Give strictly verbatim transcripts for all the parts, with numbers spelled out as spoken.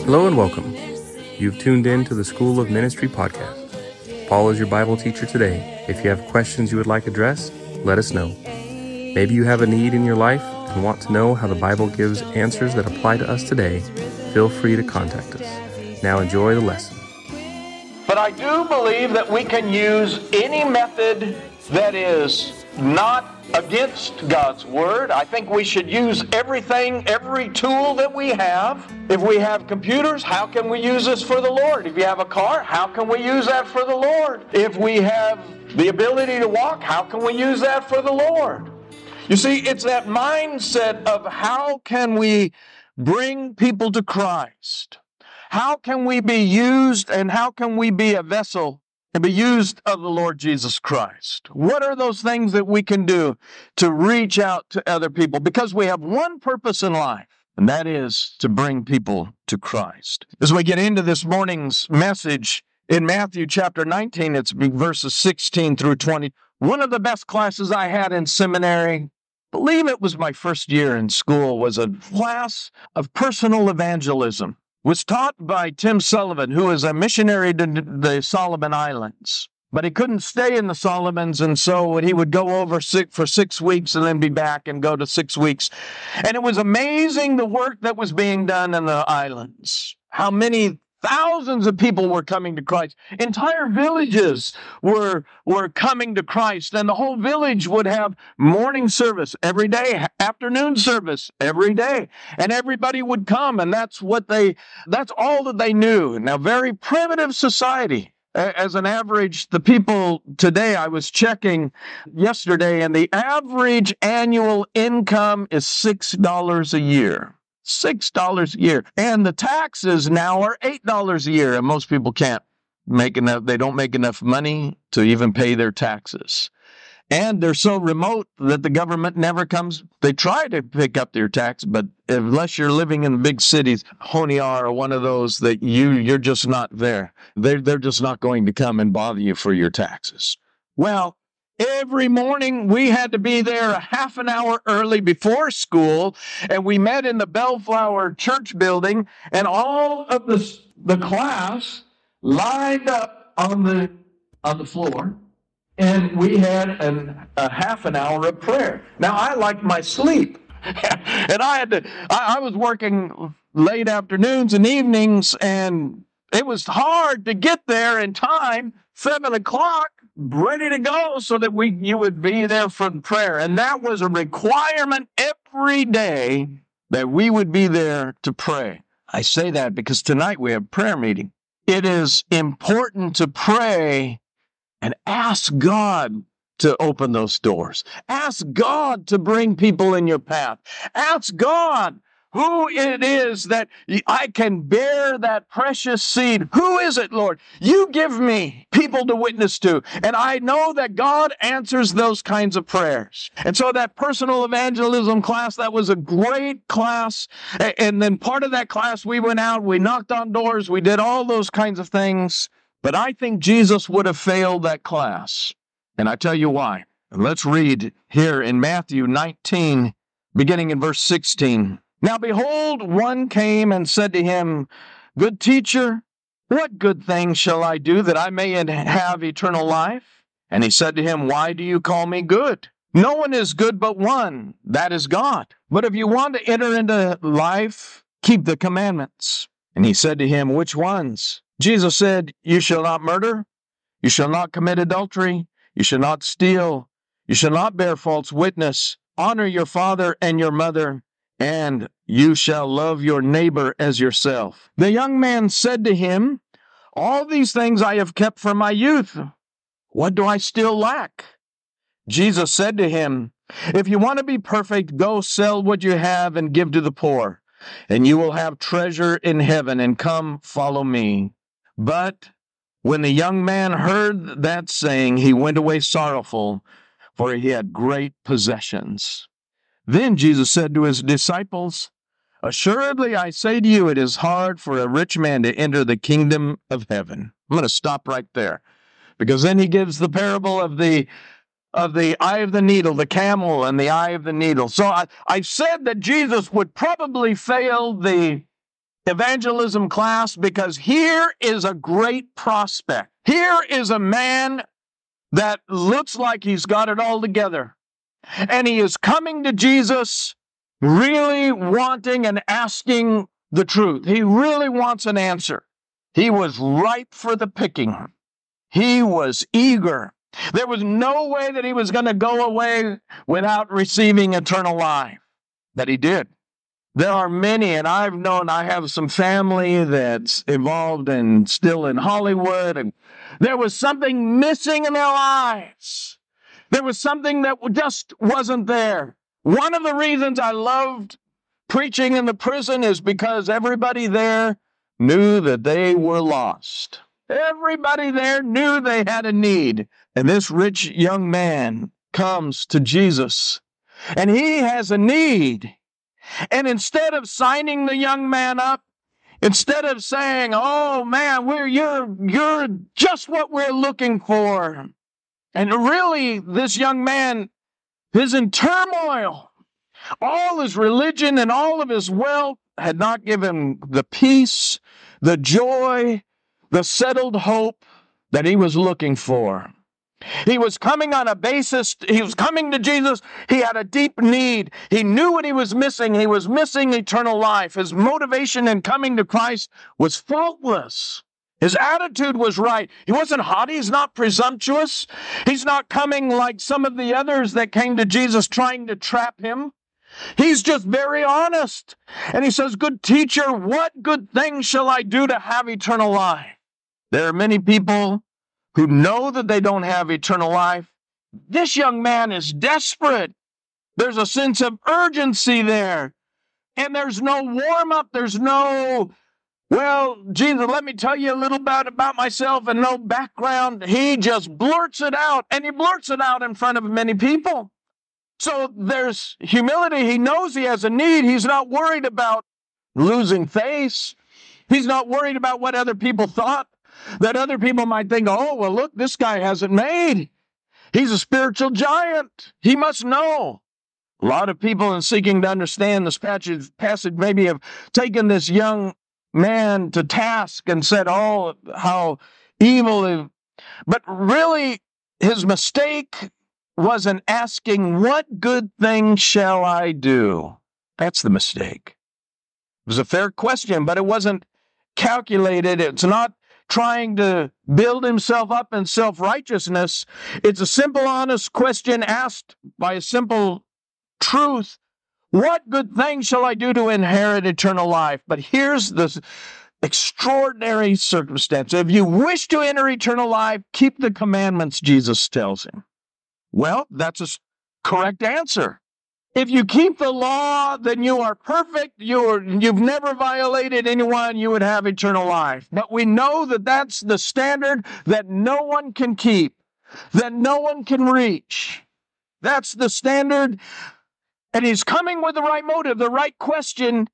Hello and welcome. You've tuned in to the School of Ministry podcast. Paul is your Bible teacher today. If you have questions you would like addressed, let us know. Maybe you have a need in your life and want to know how the Bible gives answers that apply to us today. Feel free to contact us. Now enjoy the lesson. But I do believe that we can use any method that is not against God's Word. I think we should use everything, every tool that we have. If we have computers, how can we use this for the Lord? If you have a car, how can we use that for the Lord? If we have the ability to walk, how can we use that for the Lord? You see, it's that mindset of how can we bring people to Christ? How can we be used and how can we be a vessel and be used of the Lord Jesus Christ? What are those things that we can do to reach out to other people? Because we have one purpose in life, and that is to bring people to Christ. As we get into this morning's message in Matthew chapter nineteen, it's verses sixteen through twenty. One of the best classes I had in seminary, I believe it was my first year in school, was a class of personal evangelism. Was taught by Tim Sullivan, who is a missionary to the Solomon Islands. But he couldn't stay in the Solomons, and so he would go over six, for six weeks and then be back and go to six weeks. And it was amazing the work that was being done in the islands. How many thousands of people were coming to Christ. Entire villages were, were coming to Christ, and the whole village would have morning service every day, afternoon service every day, and everybody would come, and that's what they, that's all that they knew. Now, very primitive society. As an average, the people today, I was checking yesterday, and the average annual income is six dollars a year. six dollars a year. And the taxes now are eight dollars a year. And most people can't make enough, they don't make enough money to even pay their taxes. And they're so remote that the government never comes. They try to pick up their tax, but unless you're living in big cities, Honiar or one of those that you, you're just not there. They're, they're just not going to come and bother you for your taxes. Well, every morning, we had to be there a half an hour early before school, and we met in the Bellflower Church building, and all of the, the class lined up on the, on the floor, and we had an, a half an hour of prayer. Now, I liked my sleep, and I had to, I, I was working late afternoons and evenings, and it was hard to get there in time, seven o'clock, ready to go so that we you would be there for prayer. And that was a requirement every day that we would be there to pray. I say that because tonight we have prayer meeting. It is important to pray and ask God to open those doors. Ask God to bring people in your path. Ask God who it is that I can bear that precious seed. Who is it, Lord? You give me people to witness to. And I know that God answers those kinds of prayers. And so that personal evangelism class, that was a great class. And then part of that class, we went out, we knocked on doors, we did all those kinds of things. But I think Jesus would have failed that class. And I tell you why. Let's read here in Matthew nineteen, beginning in verse sixteen. Now behold, one came and said to him, Good teacher, what good thing shall I do that I may have eternal life? And he said to him, Why do you call me good? No one is good but one, that is God. But if you want to enter into life, keep the commandments. And he said to him, Which ones? Jesus said, You shall not murder, you shall not commit adultery, you shall not steal, you shall not bear false witness, honor your father and your mother, and you shall love your neighbor as yourself. The young man said to him, All these things I have kept from my youth. What do I still lack? Jesus said to him, If you want to be perfect, go sell what you have and give to the poor, and you will have treasure in heaven, and come follow me. But when the young man heard that saying, he went away sorrowful, for he had great possessions. Then Jesus said to his disciples, Assuredly, I say to you, it is hard for a rich man to enter the kingdom of heaven. I'm going to stop right there, because then he gives the parable of the of the eye of the needle, the camel and the eye of the needle. So I, I said that Jesus would probably fail the evangelism class because here is a great prospect. Here is a man that looks like he's got it all together. And he is coming to Jesus really wanting and asking the truth. He really wants an answer. He was ripe for the picking. He was eager. There was no way that he was going to go away without receiving eternal life. That he did. There are many, and I've known, I have some family that's involved and still in Hollywood, and there was something missing in their lives. There was something that just wasn't there. One of the reasons I loved preaching in the prison is because everybody there knew that they were lost. Everybody there knew they had a need. And this rich young man comes to Jesus, and he has a need. And instead of signing the young man up, instead of saying, "Oh man, we're you're you're just what we're looking for," and really, this young man is in turmoil. All his religion and all of his wealth had not given the peace, the joy, the settled hope that he was looking for. He was coming on a basis, he was coming to Jesus, he had a deep need. He knew what he was missing. He was missing eternal life. His motivation in coming to Christ was faultless. His attitude was right. He wasn't haughty. He's not presumptuous. He's not coming like some of the others that came to Jesus trying to trap him. He's just very honest. And he says, "Good teacher, what good thing shall I do to have eternal life?" There are many people who know that they don't have eternal life. This young man is desperate. There's a sense of urgency there. And there's no warm-up. There's no, "Well, Jesus, let me tell you a little bit about myself," and no background. He just blurts it out, and he blurts it out in front of many people. So there's humility. He knows he has a need. He's not worried about losing face. He's not worried about what other people thought. That other people might think, "Oh, well, look, this guy hasn't made. He's a spiritual giant. He must know." A lot of people in seeking to understand this passage, passage maybe have taken this young man to task and said, "Oh, how evil." But really, his mistake was in asking, "What good thing shall I do?" That's the mistake. It was a fair question, but it wasn't calculated. It's not trying to build himself up in self-righteousness. It's a simple, honest question asked by a simple truth. What good thing shall I do to inherit eternal life? But here's the extraordinary circumstance. If you wish to enter eternal life, keep the commandments, Jesus tells him. Well, that's a correct answer. If you keep the law, then you are perfect. You're, you've never violated anyone. You would have eternal life. But we know that that's the standard that no one can keep, that no one can reach. That's the standard. And he's coming with the right motive, the right question.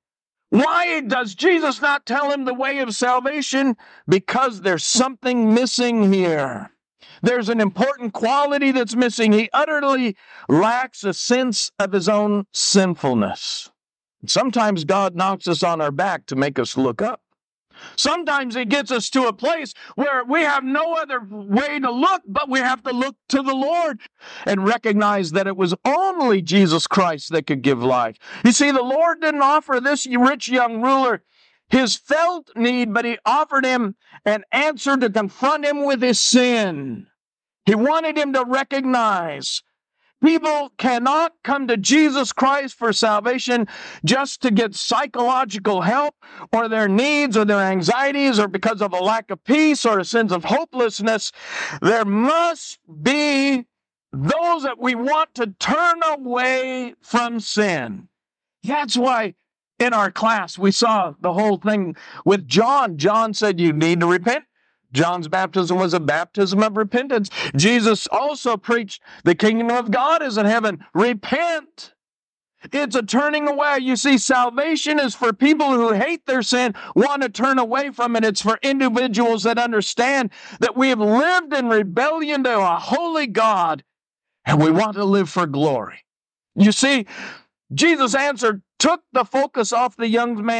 Why does Jesus not tell him the way of salvation? Because there's something missing here. There's an important quality that's missing. He utterly lacks a sense of his own sinfulness. Sometimes God knocks us on our back to make us look up. Sometimes he gets us to a place where we have no other way to look, but we have to look to the Lord and recognize that it was only Jesus Christ that could give life. You see, the Lord didn't offer this rich young ruler his felt need, but he offered him an answer to confront him with his sin. He wanted him to recognize people cannot come to Jesus Christ for salvation just to get psychological help or their needs or their anxieties or because of a lack of peace or a sense of hopelessness. There must be those that we want to turn away from sin. That's why in our class we saw the whole thing with John. John said you need to repent. John's baptism was a baptism of repentance. Jesus also preached the kingdom of God is in heaven. Repent. It's a turning away. You see, salvation is for people who hate their sin, want to turn away from it. It's for individuals that understand that we have lived in rebellion to a holy God and we want to live for glory. You see, Jesus' answer took the focus off the young man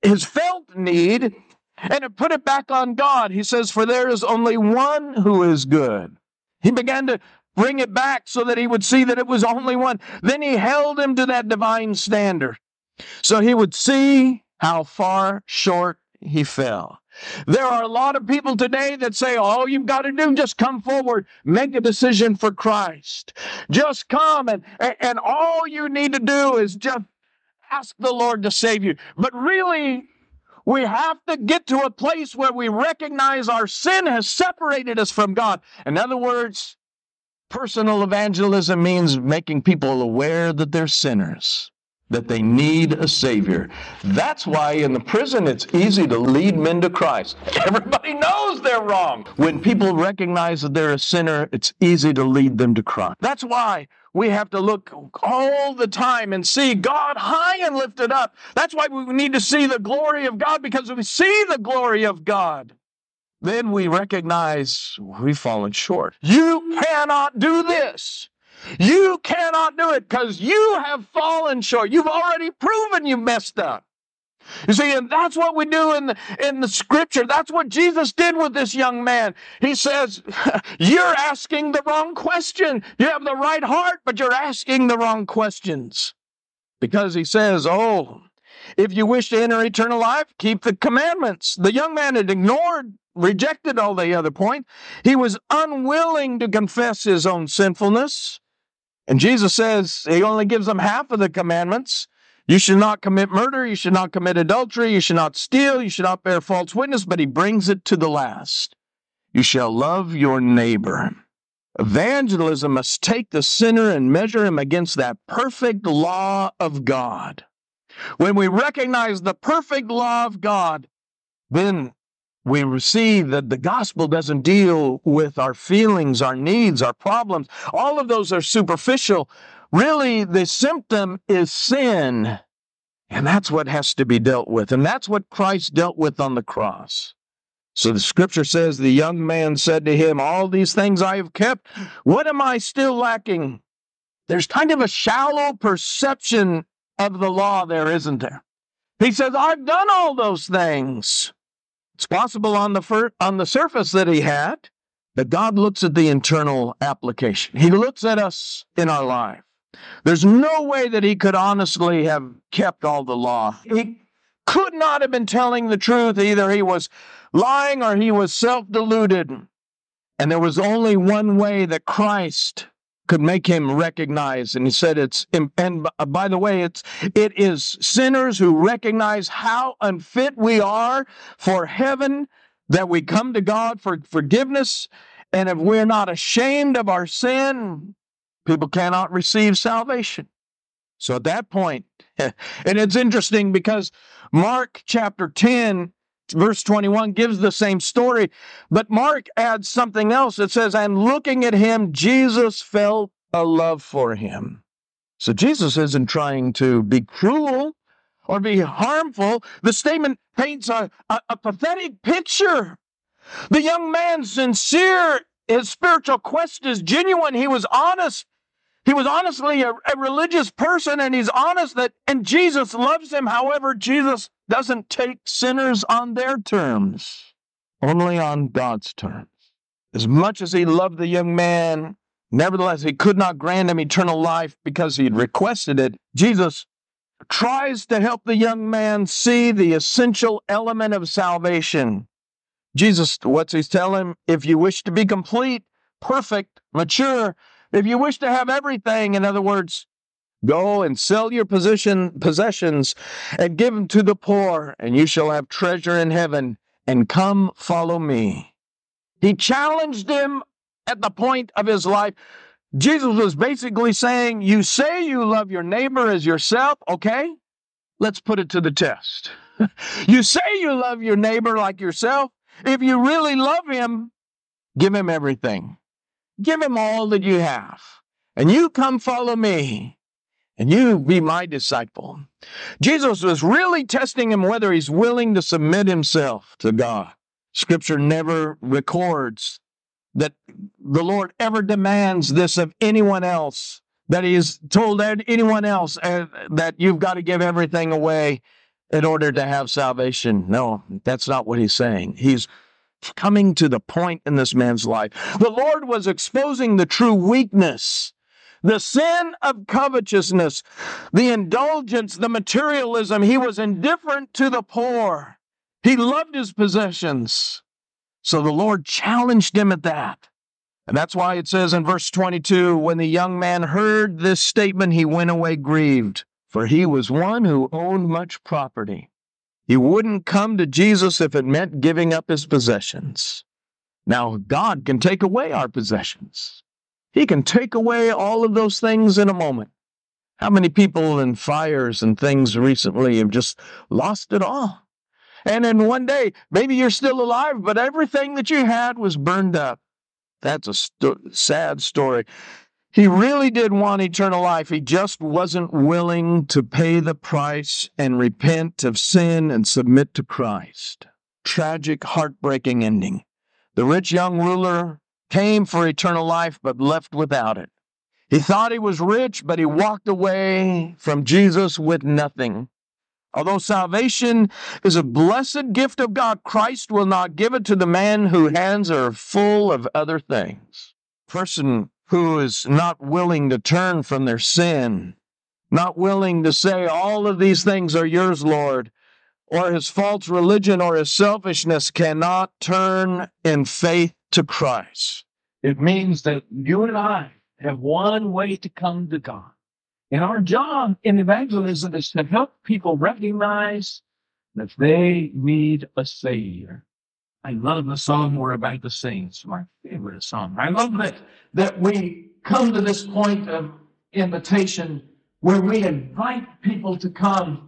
his felt need and it put it back on God. He says, for there is only one who is good. He began to bring it back so that he would see that it was only one. Then he held him to that divine standard so he would see how far short he fell. There are a lot of people today that say, all you've got to do, just come forward, make a decision for Christ. Just come, and, and all you need to do is just ask the Lord to save you. But really, we have to get to a place where we recognize our sin has separated us from God. In other words, personal evangelism means making people aware that they're sinners, that they need a Savior. That's why in the prison it's easy to lead men to Christ. Everybody knows they're wrong. When people recognize that they're a sinner, it's easy to lead them to Christ. That's why we have to look all the time and see God high and lifted up. That's why we need to see the glory of God, because if we see the glory of God, then we recognize we've fallen short. You cannot do this. You cannot do it because you have fallen short. You've already proven you messed up. You see, and that's what we do in the, in the scripture. That's what Jesus did with this young man. He says, you're asking the wrong question. You have the right heart, but you're asking the wrong questions. Because he says, oh, if you wish to enter eternal life, keep the commandments. The young man had ignored, rejected all the other point. He was unwilling to confess his own sinfulness. And Jesus says he only gives them half of the commandments. You should not commit murder. You should not commit adultery. You should not steal. You should not bear false witness. But he brings it to the last. You shall love your neighbor. Evangelism must take the sinner and measure him against that perfect law of God. When we recognize the perfect law of God, then we receive that the gospel doesn't deal with our feelings, our needs, our problems. All of those are superficial. Really, the symptom is sin. And that's what has to be dealt with. And that's what Christ dealt with on the cross. So the scripture says, the young man said to him, all these things I have kept. What am I still lacking? There's kind of a shallow perception of the law there, isn't there? He says, I've done all those things. It's possible on the fir- on the surface that he had, but God looks at the internal application. He looks at us in our life. There's no way that he could honestly have kept all the law. He could not have been telling the truth. Either he was lying or he was self-deluded. And there was only one way that Christ could make him recognize. And he said it's, and by the way, it's, it is sinners who recognize how unfit we are for heaven, that we come to God for forgiveness. And if we're not ashamed of our sin, people cannot receive salvation. So at that point, and it's interesting because Mark chapter ten, verse twenty-one gives the same story, but Mark adds something else. It says, and looking at him, Jesus felt a love for him. So Jesus isn't trying to be cruel or be harmful. The statement paints a, a, a pathetic picture. The young man's sincere, his spiritual quest is genuine. He was honest. He was honestly a, a religious person, and he's honest that, and Jesus loves him. However, Jesus doesn't take sinners on their terms, only on God's terms. As much as he loved the young man, nevertheless, he could not grant him eternal life because he had requested it. Jesus tries to help the young man see the essential element of salvation. Jesus, what's he tell him? If you wish to be complete, perfect, mature, if you wish to have everything, in other words, go and sell your position, possessions and give them to the poor, and you shall have treasure in heaven, and come follow me. He challenged him at the point of his life. Jesus was basically saying, you say you love your neighbor as yourself, okay? Let's put it to the test. You say you love your neighbor like yourself. If you really love him, give him everything. Give him all that you have. And you come follow me. And you be my disciple. Jesus was really testing him whether he's willing to submit himself to God. Scripture never records that the Lord ever demands this of anyone else, that he has told anyone else uh, that you've got to give everything away. in order to have salvation. No, that's not what he's saying. He's coming to the point in this man's life. The Lord was exposing the true weakness, the sin of covetousness, the indulgence, the materialism. He was indifferent to the poor. He loved his possessions. So the Lord challenged him at that. And that's why it says in verse twenty-two, when the young man heard this statement, he went away grieved, for he was one who owned much property. He wouldn't come to Jesus if it meant giving up his possessions. Now, God can take away our possessions. He can take away all of those things in a moment. How many people in fires and things recently have just lost it all? And in one day, maybe you're still alive, but everything that you had was burned up. That's a st- sad story. He really did want eternal life. He just wasn't willing to pay the price and repent of sin and submit to Christ. Tragic, heartbreaking ending. The rich young ruler came for eternal life, but left without it. He thought he was rich, but he walked away from Jesus with nothing. Although salvation is a blessed gift of God, Christ will not give it to the man whose hands are full of other things. Person who is not willing to turn from their sin, not willing to say, all of these things are yours, Lord, or his false religion or his selfishness cannot turn in faith to Christ. It means that you and I have one way to come to God. And our job in evangelism is to help people recognize that they need a Savior. I love the song we're about to sing. It's my favorite song. I love that, that we come to this point of invitation where we invite people to come.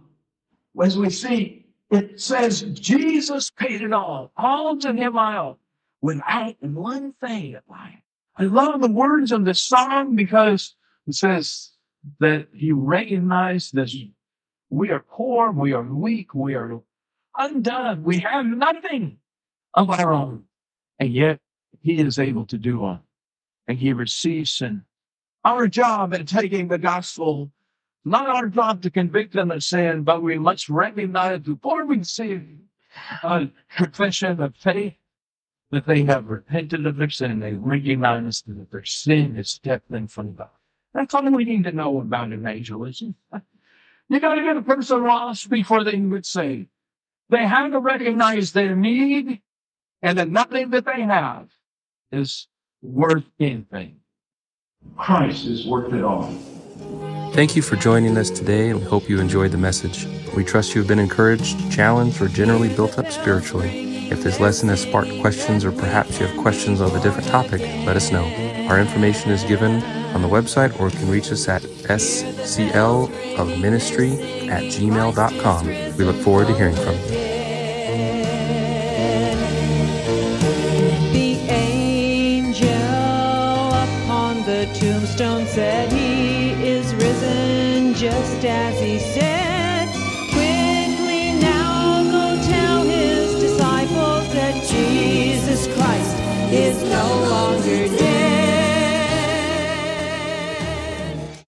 As we see, it says, Jesus paid it all. All to him I owe, without one thing. I love the words of this song because it says that he recognized that we are poor, we are weak, we are undone, we have nothing of our own, and yet he is able to do all, and he receives sin. Our job in taking the gospel, not our job to convict them of sin, but we must recognize before we see a confession of faith that they have repented of their sin, they recognize that their sin is stepping from God. That's all we need to know about evangelism. You got to get a person lost before they can get saved. They have to recognize their need, and that nothing that they have is worth anything. Christ is worth it all. Thank you for joining us today, and we hope you enjoyed the message. We trust you have been encouraged, challenged, or generally built up spiritually. If this lesson has sparked questions, or perhaps you have questions of a different topic, let us know. Our information is given on the website, or you can reach us at s c l of ministry at gmail dot com. We look forward to hearing from you. Tombstone said he is risen just as he said. Quickly now go tell his disciples that Jesus Christ is no longer dead.